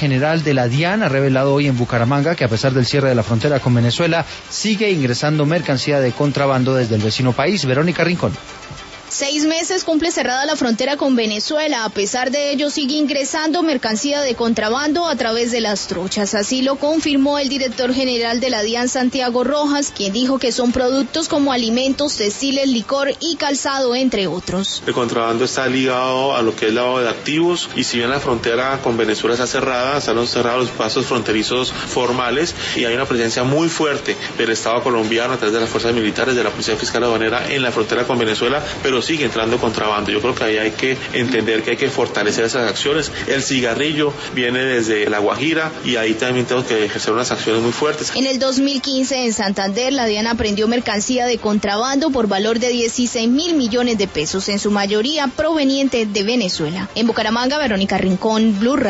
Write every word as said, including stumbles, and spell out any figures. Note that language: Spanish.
general de la DIAN ha revelado hoy en Bucaramanga que a pesar del cierre de la frontera con Venezuela, sigue ingresando mercancía de contrabando desde el vecino país. Verónica Rincón. Seis meses cumple cerrada la frontera con Venezuela. A pesar de ello, sigue ingresando mercancía de contrabando a través de las trochas. Así lo confirmó el director general de la DIAN, Santiago Rojas, quien dijo que son productos como alimentos, textiles, licor y calzado, entre otros. El contrabando está ligado a lo que es lavado de activos, y si bien la frontera con Venezuela está cerrada, están cerrados los pasos fronterizos formales y hay una presencia muy fuerte del Estado colombiano a través de las fuerzas militares, de la Policía Fiscal Aduanera en la frontera con Venezuela, pero sigue entrando contrabando. Yo creo que ahí hay que entender que hay que fortalecer esas acciones. El cigarrillo viene desde La Guajira y ahí también tenemos que ejercer unas acciones muy fuertes. En el dos mil quince en Santander, la DIAN aprendió mercancía de contrabando por valor de dieciséis mil millones de pesos, en su mayoría proveniente de Venezuela. En Bucaramanga, Verónica Rincón, Blue Radio.